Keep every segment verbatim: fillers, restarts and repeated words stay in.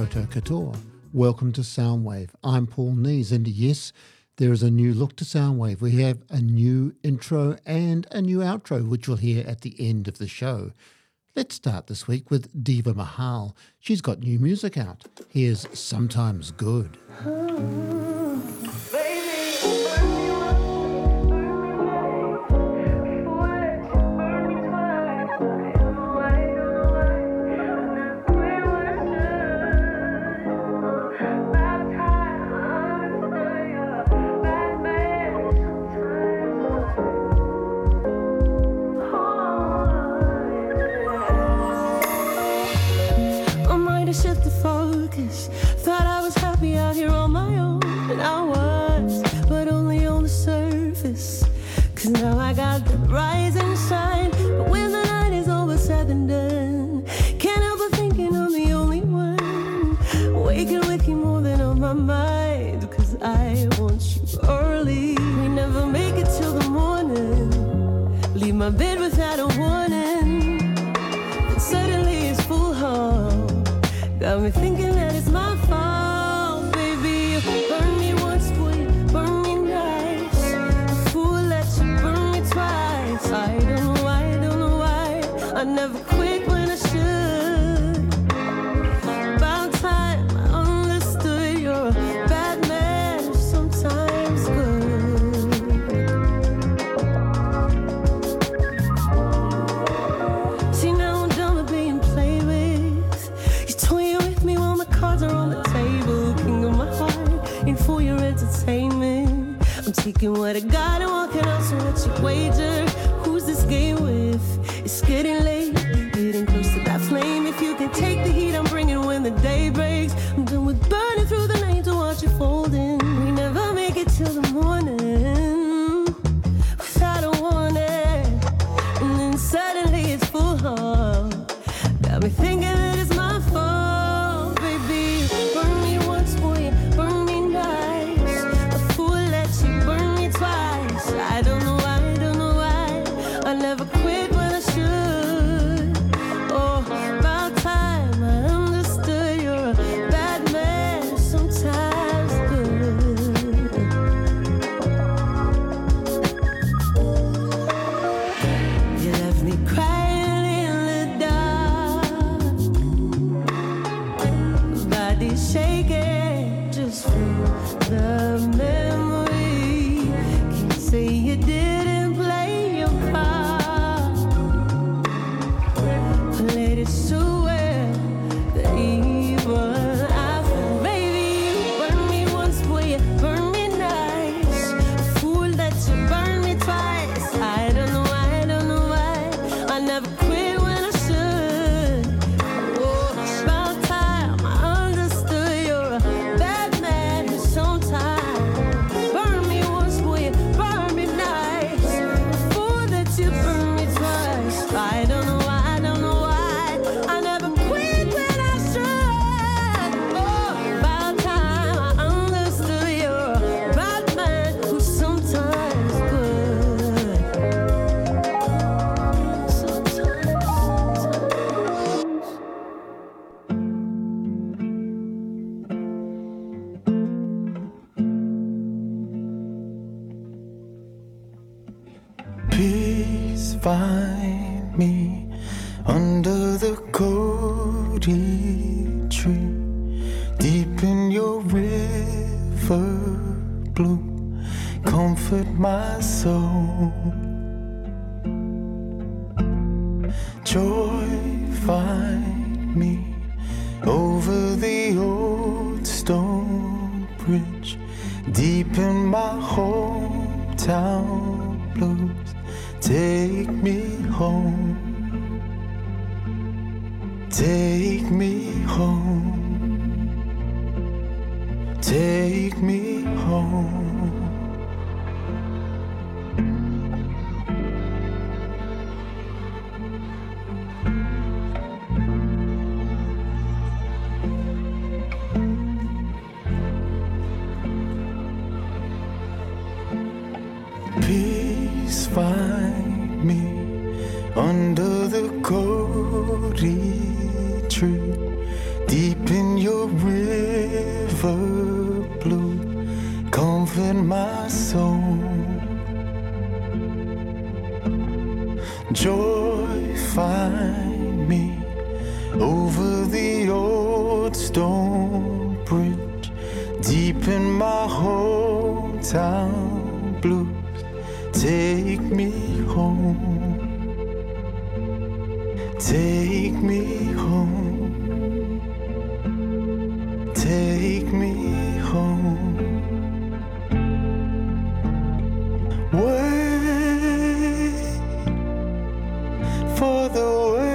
Koutou katoa. Welcome to Soundwave. I'm Paul Nees, and yes, there is a new look to Soundwave. We have a new intro and a new outro, which we'll hear at the end of the show. Let's start this week with Diva Mahal. She's got new music out. Here's Sometimes Good. Thought I was happy out here on my own, and I was, but only on the surface. Cause now I got the rising shine, but when the night is over said and done, can't help but thinking I'm the only one waking with you more than on my mind. Cause I want you early, we never make it till the morning, leave my bed without a warning, but suddenly it's full hall. Got me thinking that it's my fault, baby. You burn me once, boy, burn me nice. A fool let you burn me twice. I don't know why, I don't know why I never quit when I should. About time I understood you're a bad man, sometimes good. See, now I'm done with being played with. Cards are on the table, king of my heart, and for your entertainment, I'm taking what I got and walking out. So what's your wager? Who's this game with? It's getting late, getting close to that flame. If you can take the heat I'm bringing when the day breaks, I'm done with burning through the night to watch you folding. We never make it till the morning without a warning, and then suddenly it's full hall. Got me thinking that it's my fault. I don't know why, I don't know why I never quit when I should. Oh, about time I understood you're a bad man, sometimes good. You left me crying in the dark, body shaking just from the memory. Say you didn't play your part, played it so well that even I felt. Baby, you burn me once, boy, you burn me nice. A fool that you burn me twice. I don't know why, I don't know why I never quit when I should. Oh, about time I understood you're a bad man sometimes. Burn me once, boy, you burn I don't know why, I don't know why I never quit when I should. Oh, about time I understood you're a bad man who's sometimes good. Sometimes, sometimes. Peace find me under the Cody tree, deep in your river blue, comfort my soul. Joy find me over the old stone bridge, deep in my hometown blues. Take me home, take me home, take me home. Peace find me under the Cody tree, deep in your room. river blue, comfort my soul. Joy find me over the old stone bridge, deep in my hometown blues. Take me home, take me home, take me home. Wait for the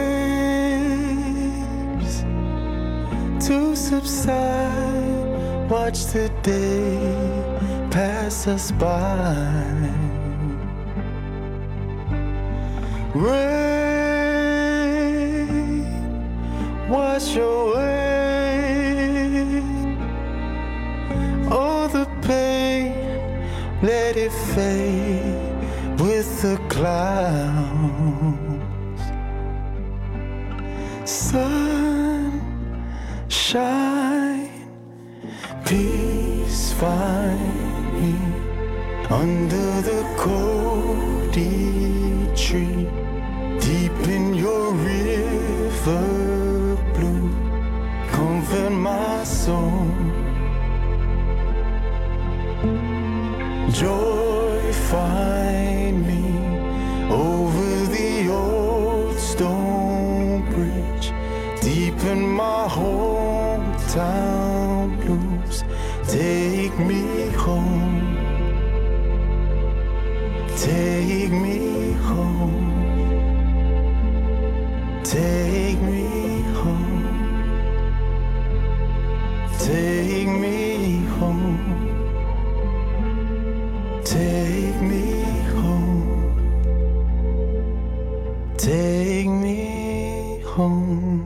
waves to subside, watch the day pass us by. Rain, wash away all the pain, let it fade with the clouds. Sun, shine, peace find me under the Cody tree, deep in your river blue, comfort my soul. Joy find me over the old stone bridge, deep in my hometown blues. Take me home, take me home, take me home, take me home, take me home, take me home.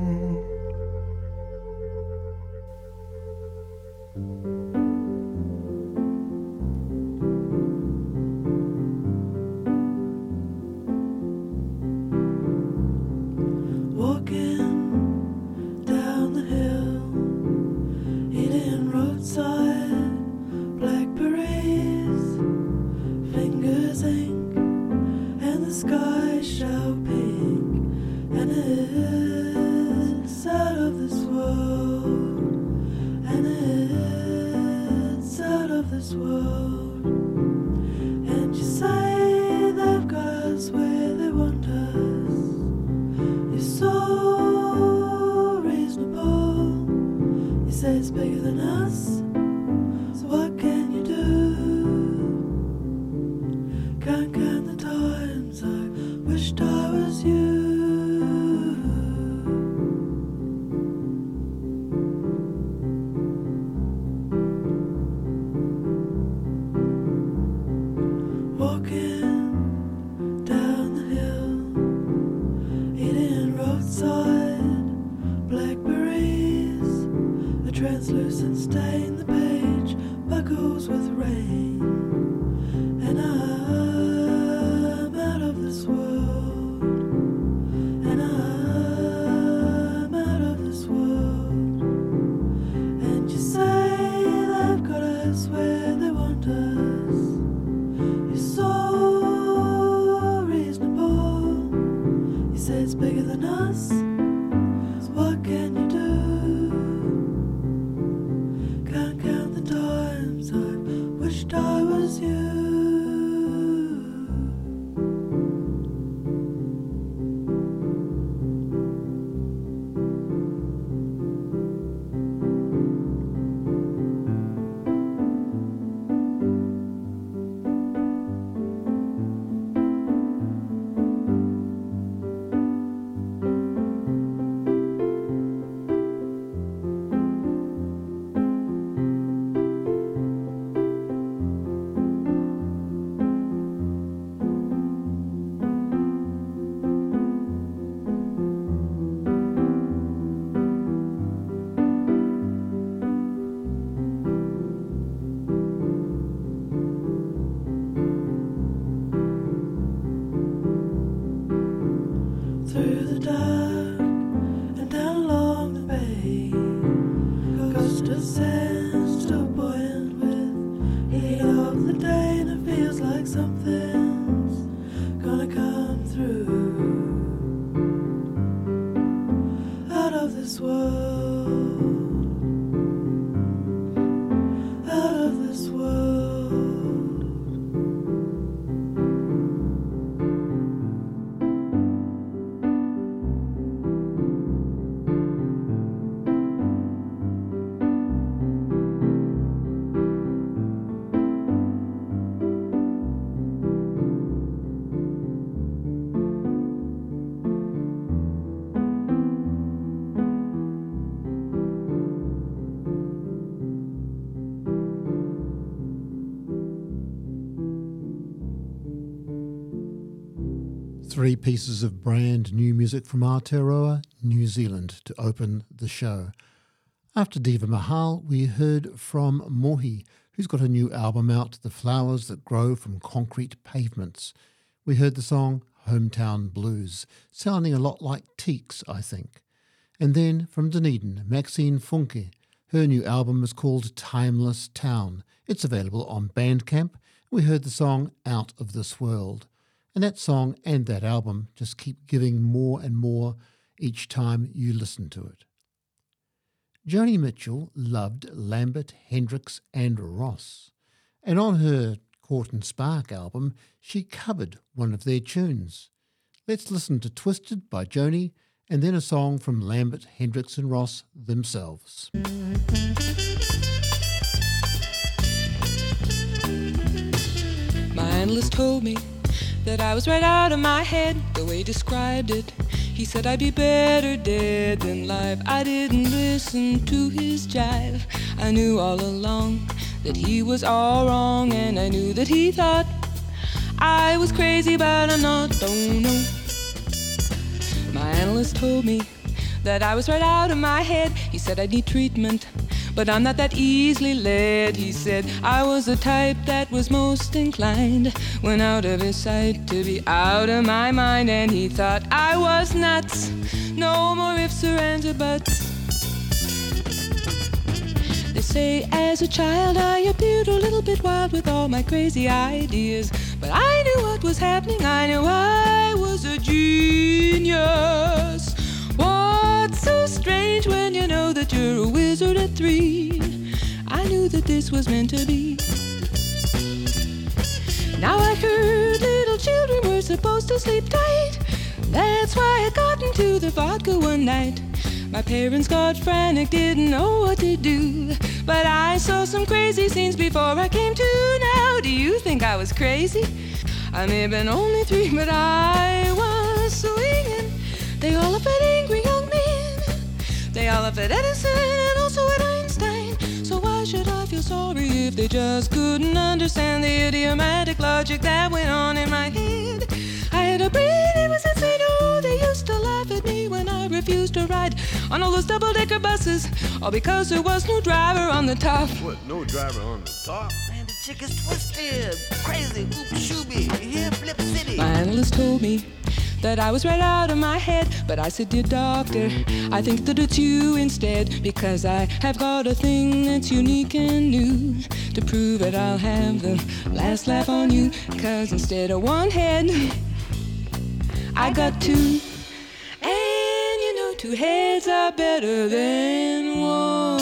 Three pieces of brand new music from Aotearoa, New Zealand, to open the show. After Diva Mahal, we heard from Mohi, who's got a new album out, The Flowers That Grow from Concrete Pavements. We heard the song Hometown Blues, sounding a lot like Teeks, I think. And then from Dunedin, Maxine Funke. Her new album is called Timeless Town. It's available on Bandcamp. We heard the song Out of This World. And that song and that album just keep giving more and more each time you listen to it. Joni Mitchell loved Lambert, Hendricks and Ross. And on her Court and Spark album, she covered one of their tunes. Let's listen to Twisted by Joni and then a song from Lambert, Hendricks and Ross themselves. My analyst told me that I was right out of my head, the way he described it. He said I'd be better dead than live. I didn't listen to his jive. I knew all along that he was all wrong, and I knew that he thought I was crazy, but I'm not, don't know. My analyst told me that I was right out of my head. He said I'd need treatment, but I'm not that easily led. He said I was the type that was most inclined, when out of his sight, to be out of my mind. And he thought I was nuts. No more ifs or ands or buts. They say as a child I appeared a little bit wild with all my crazy ideas, but I knew what was happening. I knew I was a genius. What's so strange when you know that you're a wizard at three? I knew that this was meant to be. Now I heard little children were supposed to sleep tight. That's why I got into the vodka one night. My parents got frantic, didn't know what to do, but I saw some crazy scenes before I came to. Now, do you think I was crazy? I may have been only three, but I was swinging. They all laugh at angry young men. They all laugh at Edison and also at Einstein. So why should I feel sorry if they just couldn't understand the idiomatic logic that went on in my head? I had a brain, it was insane. Oh, they used to laugh at me when I refused to ride on all those double-decker buses, all because there was no driver on the top. What, no driver on the top? Man, the chick is twisted, crazy, oop shooby, here Flip City. My analyst told me that I was right out of my head, but I said, dear doctor, I think that it's you instead, because I have got a thing that's unique and new. To prove it, I'll have the last laugh on you, cause instead of one head, I got two. And you know two heads are better than one.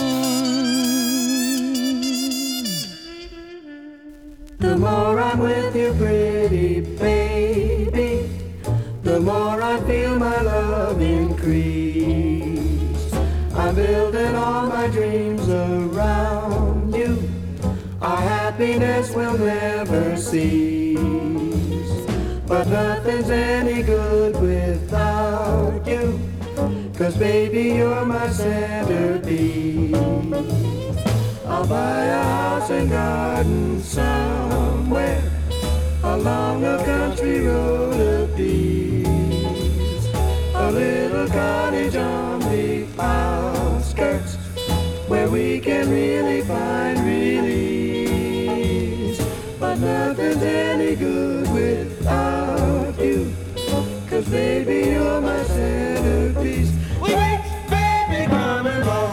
The more I'm with you, pretty baby, the more I feel my love increase. I'm building all my dreams around you. Our happiness will never cease. But nothing's any good without you, 'cause baby, you're my centerpiece. I'll buy a house and garden somewhere along a country road of peace. A little cottage on the outskirts where we can really find release. But nothing's any good without you, 'cause baby, you're my centerpiece. Wait, baby, come along.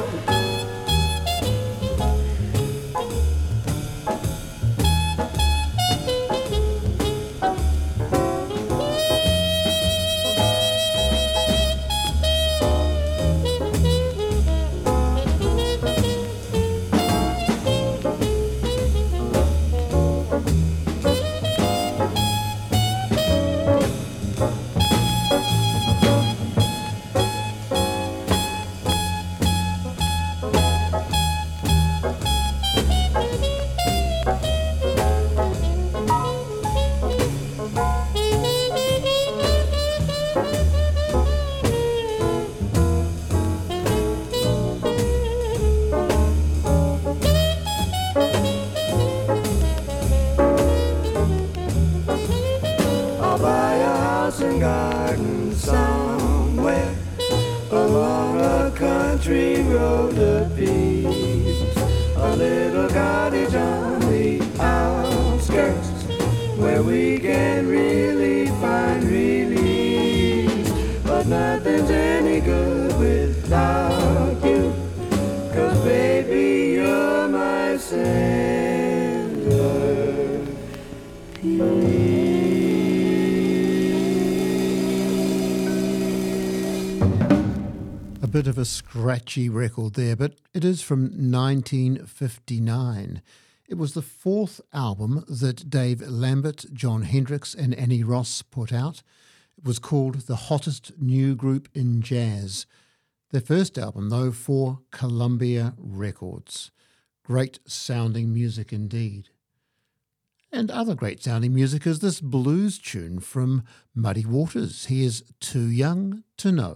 A bit of a scratchy record there, but it is from nineteen fifty-nine. It was the fourth album that Dave Lambert, John Hendricks and Annie Ross put out. It was called The Hottest New Group in Jazz. Their first album, though, for Columbia Records. Great sounding music indeed. And other great sounding music is this blues tune from Muddy Waters. Here's Too Young to Know.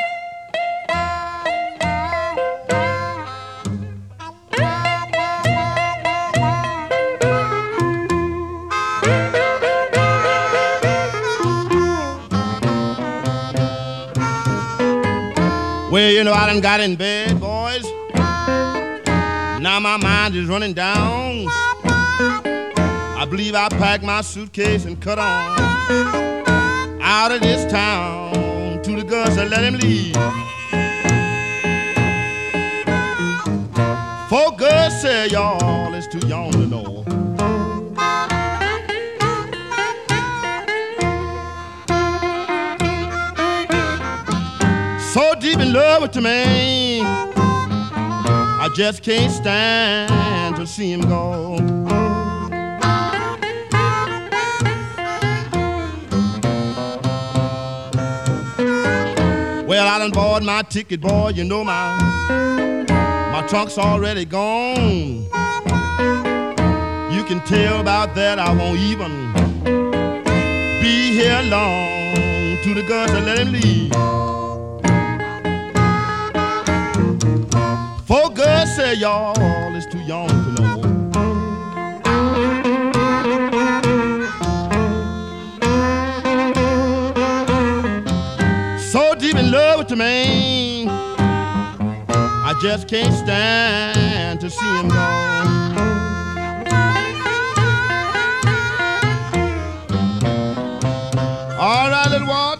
Well, you know, I done got in bed, boys. Now my mind is running down. I believe I packed my suitcase and cut on out of this town to the guts and let him leave. For good say y'all it's too young to know. So deep in love with the man, I just can't stand to see him go. Well, I done bought my ticket, boy, you know my my trunk's already gone. You can tell about that, I won't even be here long. To the guns and let him leave. For good say y'all it's too young to know. So deep in love with the man, I just can't stand to see him go. All right, little Walter.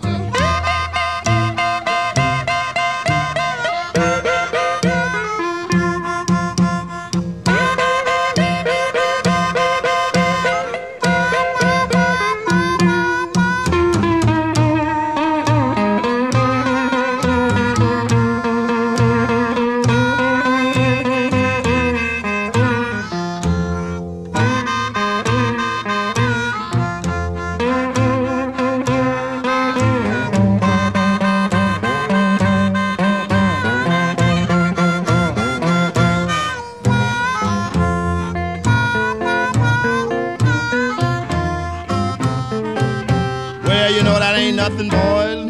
Nothing, boys,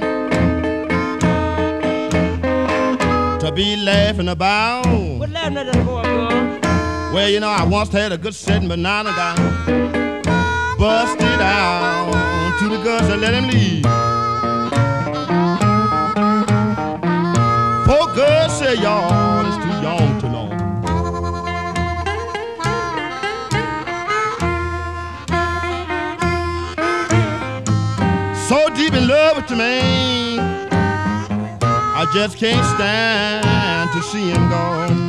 to be laughing about. What laughing at that boy, girl? Well, you know, I once had a good setting, but now I got busted out to the guts and let him leave. For good say y'all it's too young to know. So deep in love with the man, I just can't stand to see him go.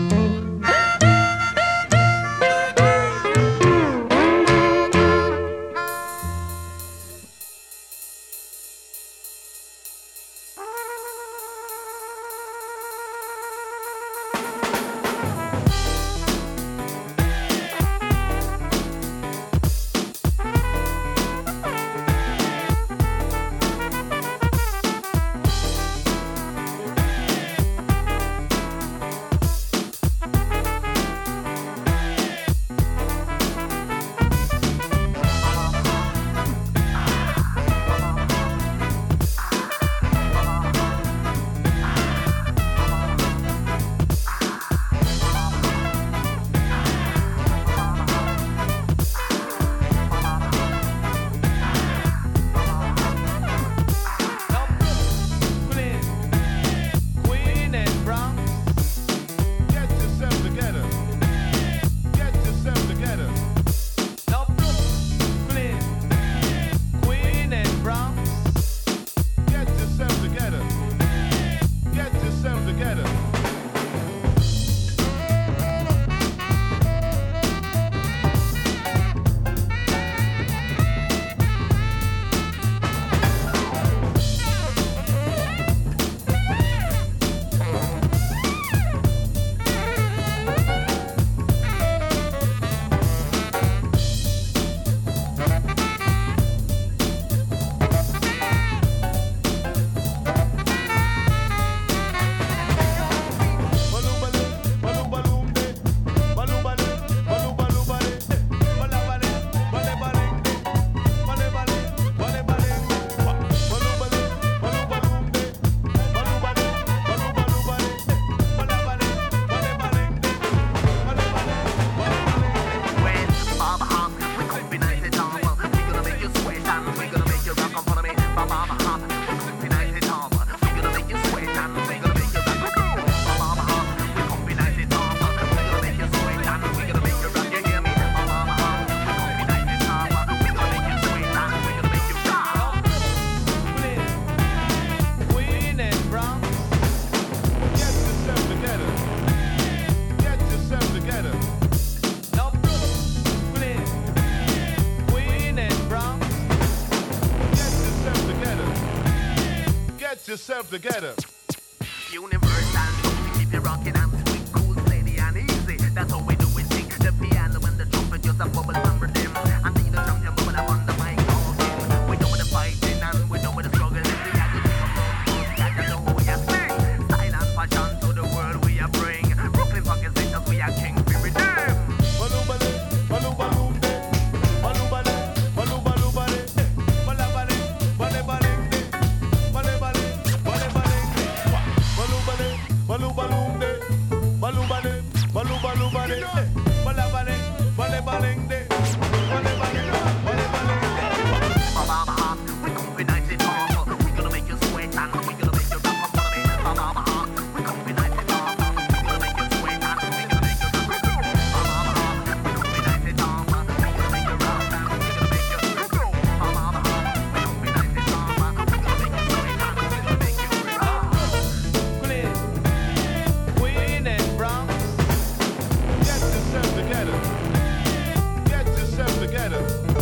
yourself together. Universal, keep you rocking and sweet, cool, steady and easy. That's how we do it. Sing the piano and the trumpet, just a bubble and rhythm. And see the champion bubble up on the mic talking. We know the fighting and we know the struggle. If we have to do a got to know who you sing. Style and fashion to the world we are bring. Brooklyn funk is just we are king, we redeem. Balu balu, balu balu, balu balu, balu balu balu, bala bale, bale bale, bale bale, bale bale, balu bale, balu balu, balu bale, balu balu bale, bala bale, bale bale, bale bale, bale bale. Mama, we come with nice and tall. We gonna make you sweat and we gonna make you rock up on me. Mama, we come with nice and tall. We gonna make you sweat and we gonna make you rock up. Mama, we come with nice and tall. We gonna make you rock and we gonna make you rock up. Mama, we come with nice and tall. We gonna make you sweat and we gonna make you rock. Clean, Queen and Bronx. Get yourself together. Get yourself together.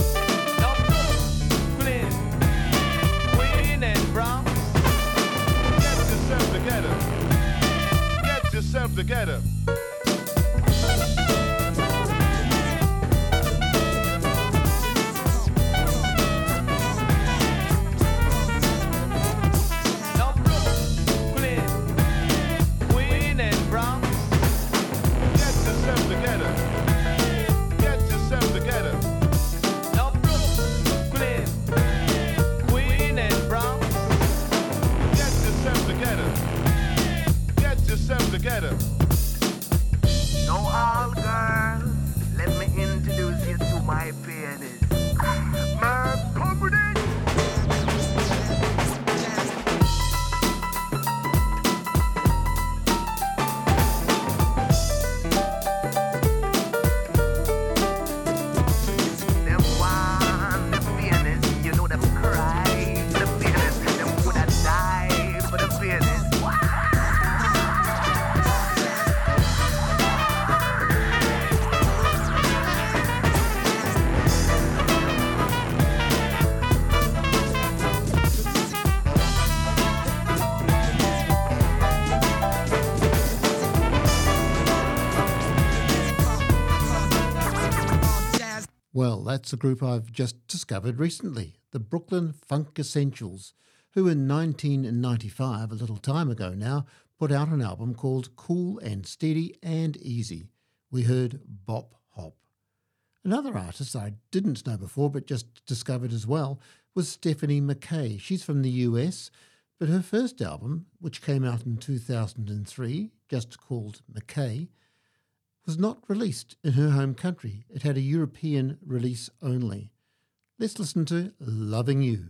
Clean, Queen and Bronx. Get yourself together. Get yourself together. No Brooklyn, Queen and Bronx. Get yourself together. Get yourself together. No Brooklyn, Queen and Bronx. Get yourself together. Get yourself together. So all girls, let me introduce you to my pianist. Merv, come with it. Them want the pianist, you know them cry. The pianist, them woulda died for the pianist. Well, that's a group I've just discovered recently, the Brooklyn Funk Essentials, who in nineteen ninety-five, a little time ago now, put out an album called Cool and Steady and Easy. We heard Bop Hop. Another artist I didn't know before but just discovered as well was Stephanie McKay. She's from the U S, but her first album, which came out in two thousand three, just called McKay, was not released in her home country. It had a European release only. Let's listen to Loving You.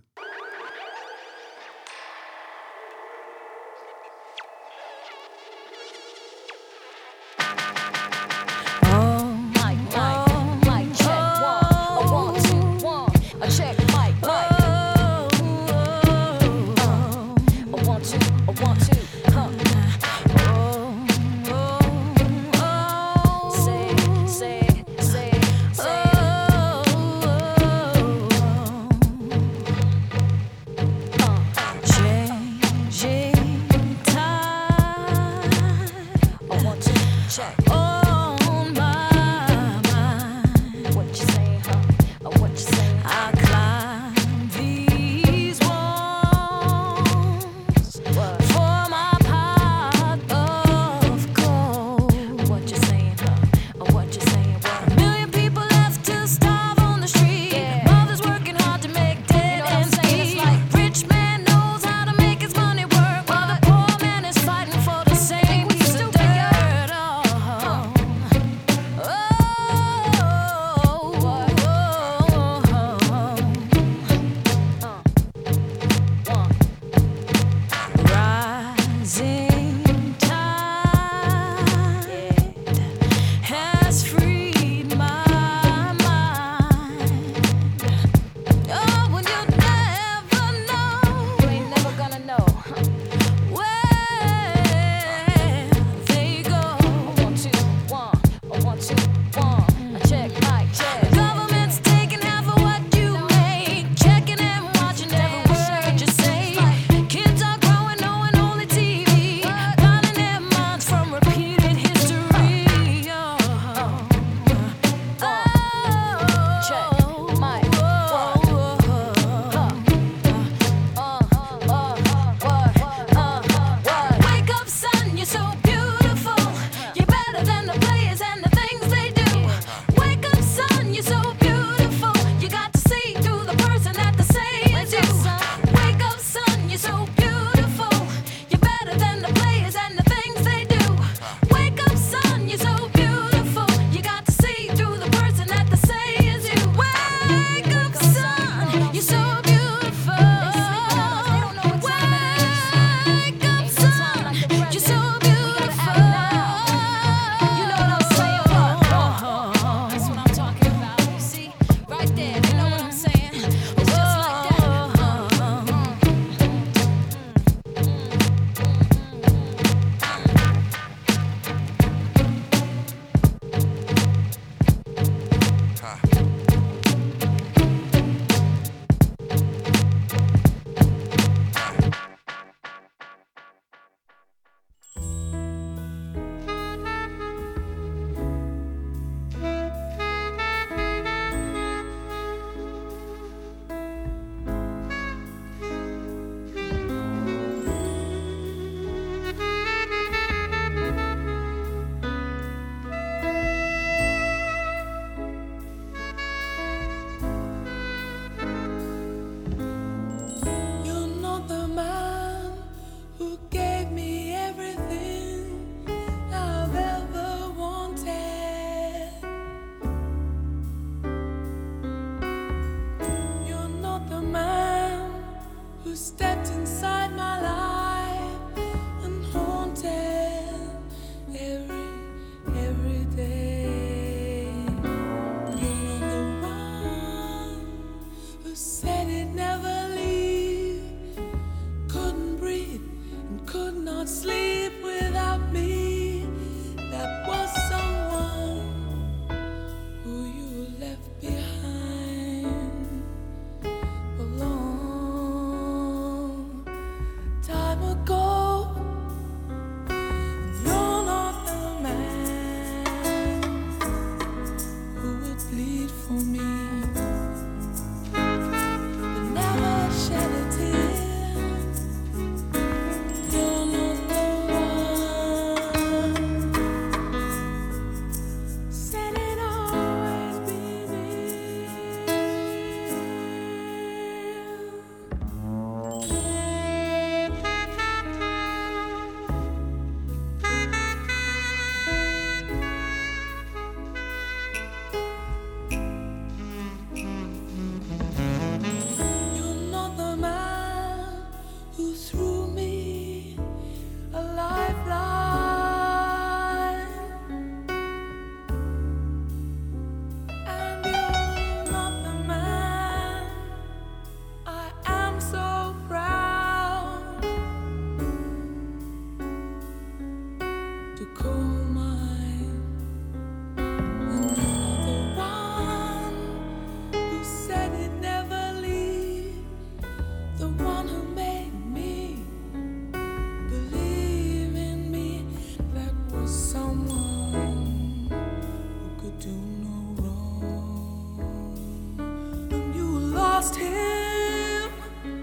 lost him.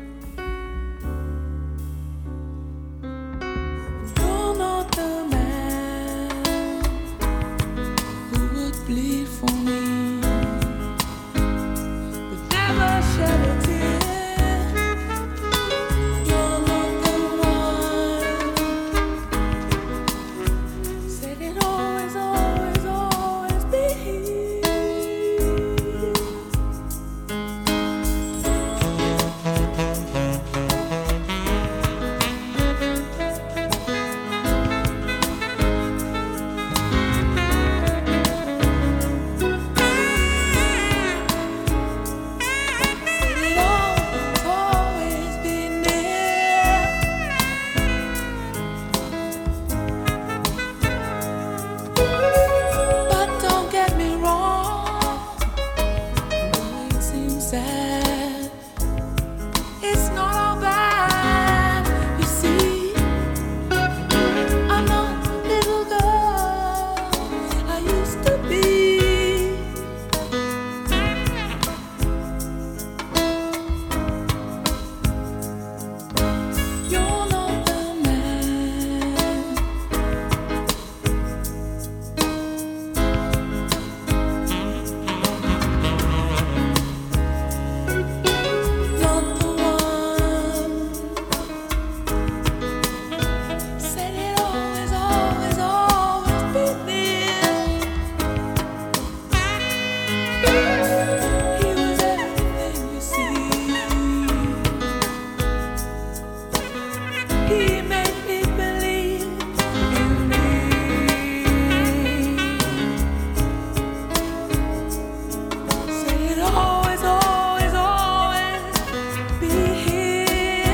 You're not the man who would bleed for me, but never shed a tear. You're not the one said it always, always, always be here. Said it always, always be near. But don't get me wrong, though it seems sad, it's not all bad. You see, I'm not the little girl I used to be. You're not the man. Not the one said it always, always, always be there. He was everything you see. He made me believe in me. Said it always, always, always be here.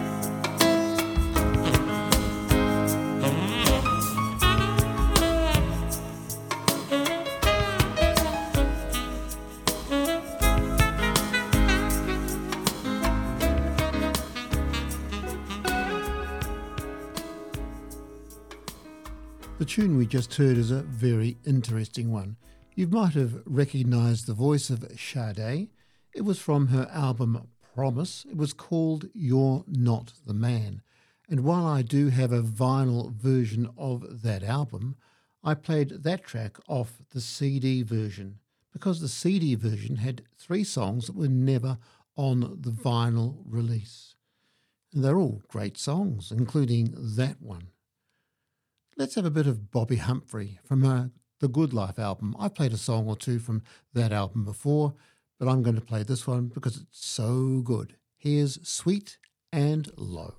The tune we just heard is a very interesting one. You might have recognised the voice of Sade. It was from her album Promise. It was called You're Not the Man. And while I do have a vinyl version of that album, I played that track off the C D version because the C D version had three songs that were never on the vinyl release. And they're all great songs, including that one. Let's have a bit of Bobby Humphrey from her The Good Life album. I've played a song or two from that album before, but I'm going to play this one because it's so good. Here's Sweet and Low.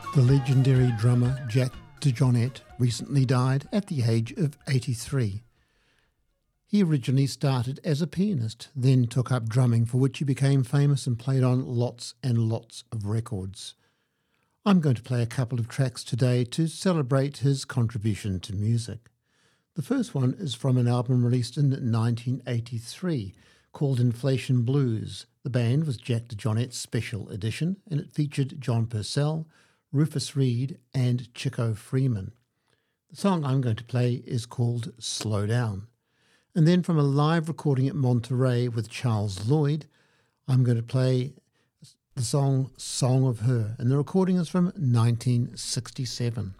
The legendary drummer Jack DeJohnette recently died at the age of eighty-three. He originally started as a pianist, then took up drumming, for which he became famous and played on lots and lots of records. I'm going to play a couple of tracks today to celebrate his contribution to music. The first one is from an album released in nineteen eighty-three called Inflation Blues. The band was Jack DeJohnette's special edition, and it featured John Purcell, Rufus Reid and Chico Freeman. The song I'm going to play is called Slow Down. And then from a live recording at Monterey with Charles Lloyd, I'm going to play the song Song of Her, and the recording is from nineteen sixty-seven.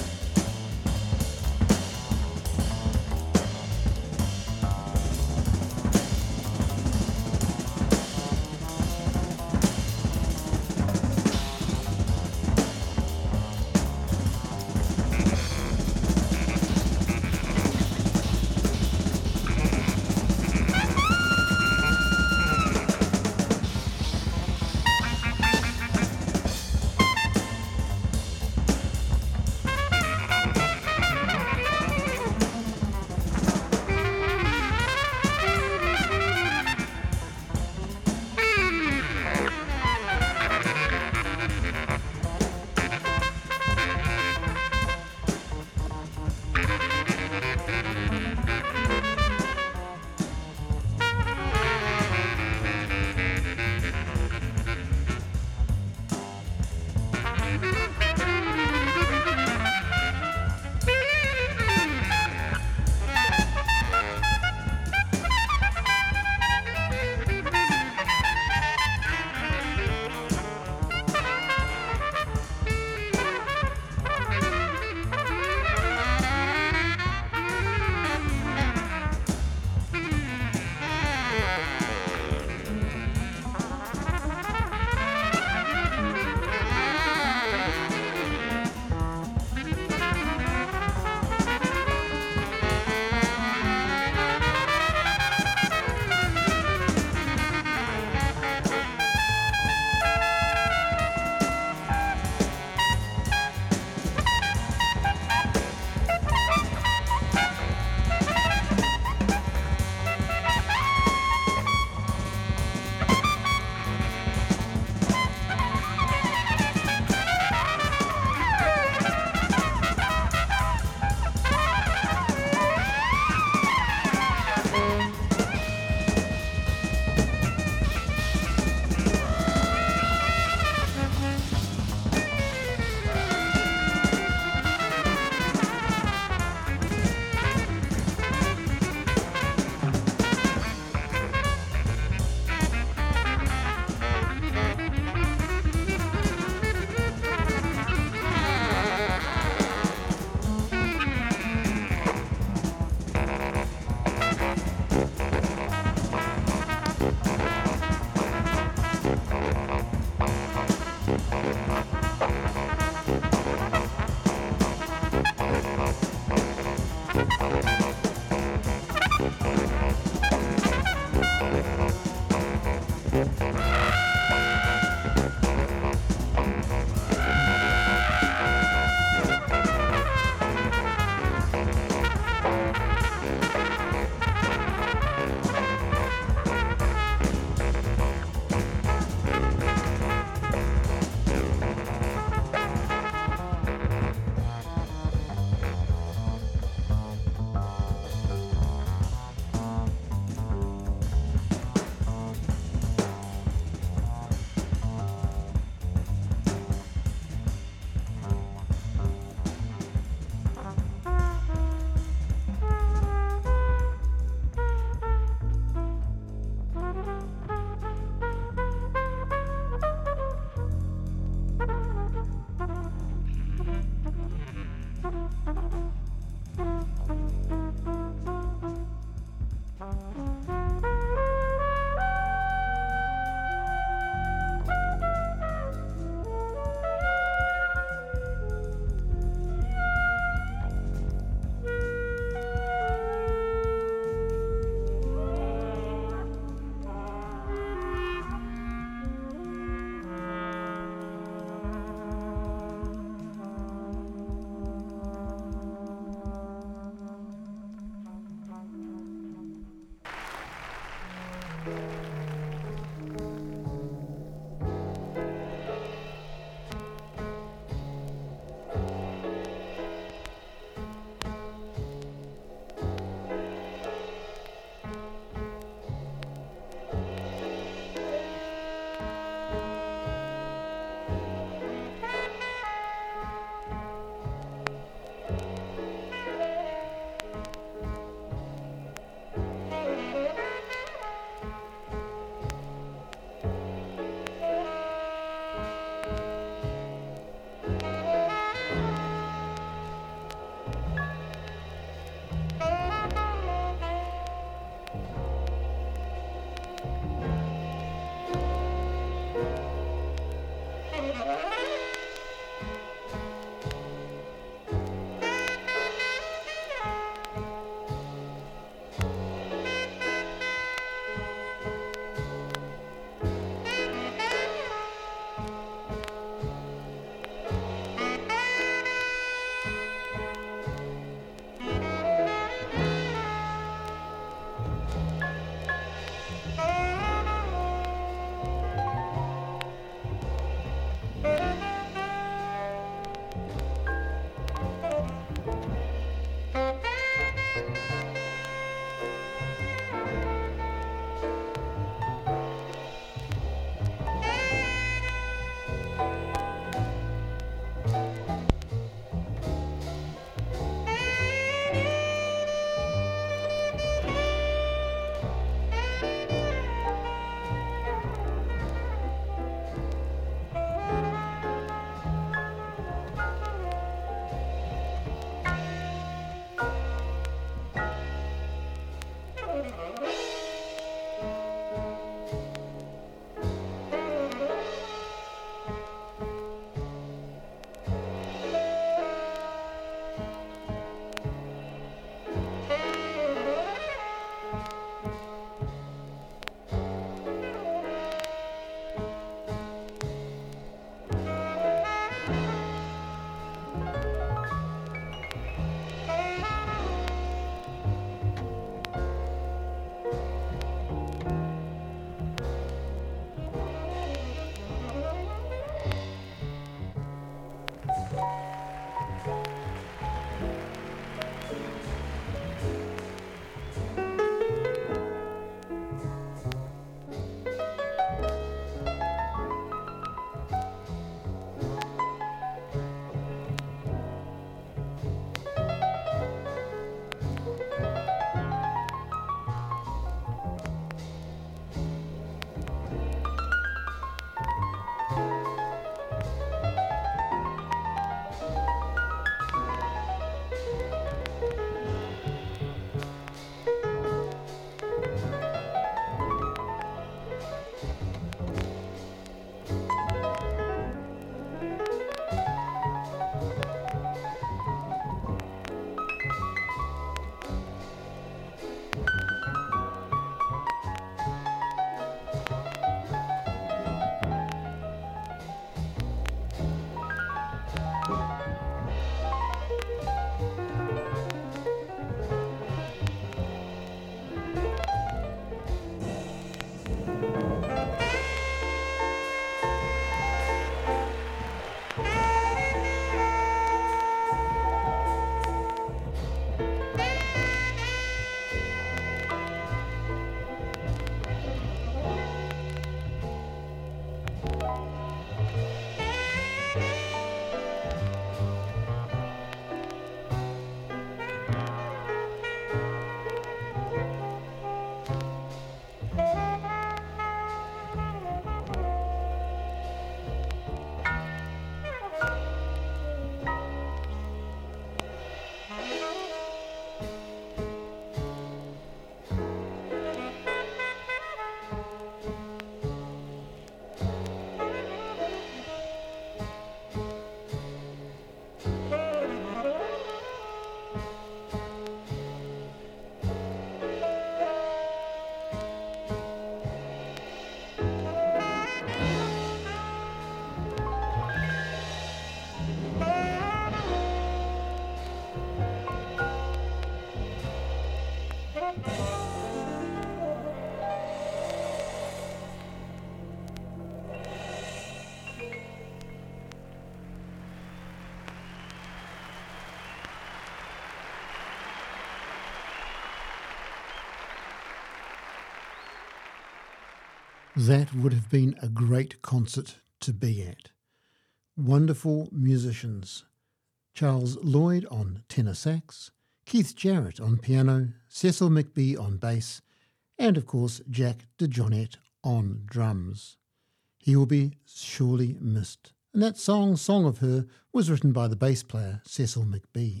That would have been a great concert to be at. Wonderful musicians. Charles Lloyd on tenor sax, Keith Jarrett on piano, Cecil McBee on bass, and of course Jack DeJohnette on drums. He will be surely missed. And that song, Song of Her, was written by the bass player Cecil McBee.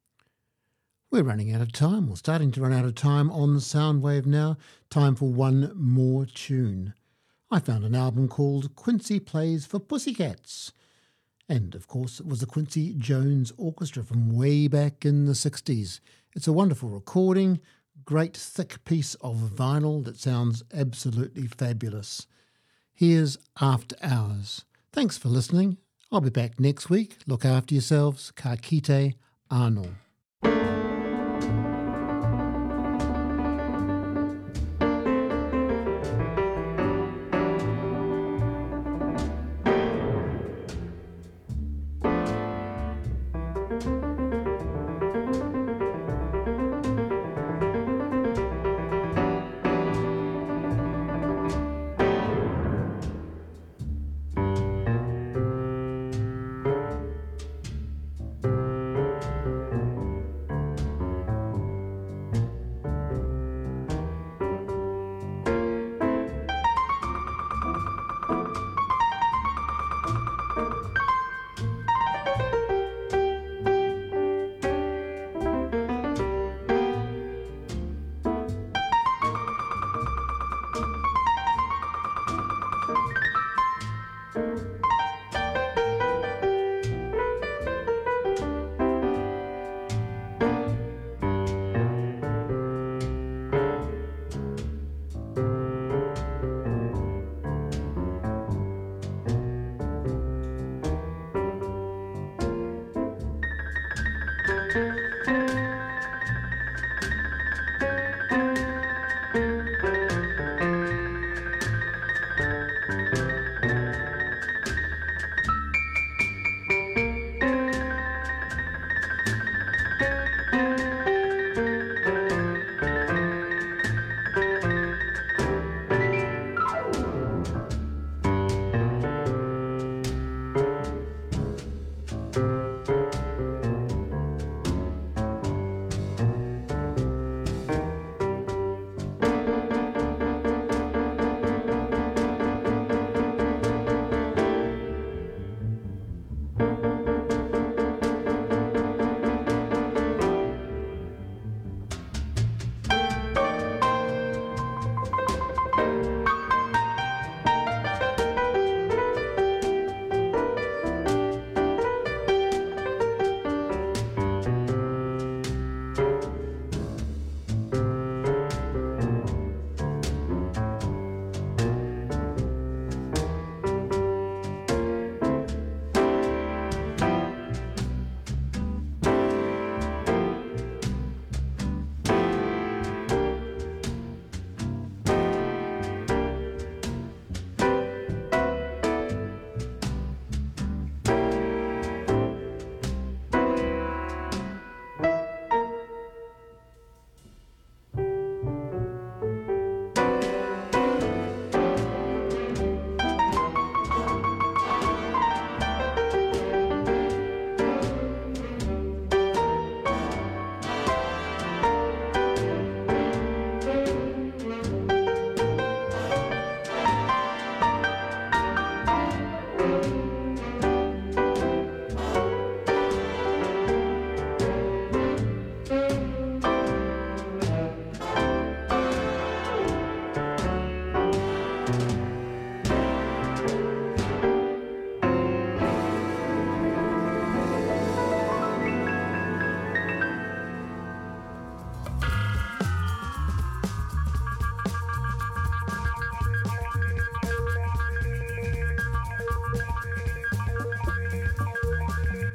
We're running out of time. We're starting to run out of time on Soundwave now. Time for one more tune. I found an album called Quincy Plays for Pussycats. And, of course, it was the Quincy Jones Orchestra from way back in the sixties. It's a wonderful recording, great thick piece of vinyl that sounds absolutely fabulous. Here's After Hours. Thanks for listening. I'll be back next week. Look after yourselves. Ka kite anō.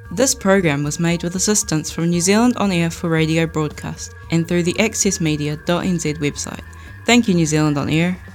This program was made with assistance from New Zealand On Air for radio broadcast and through the access media dot n z website. Thank you, New Zealand On Air.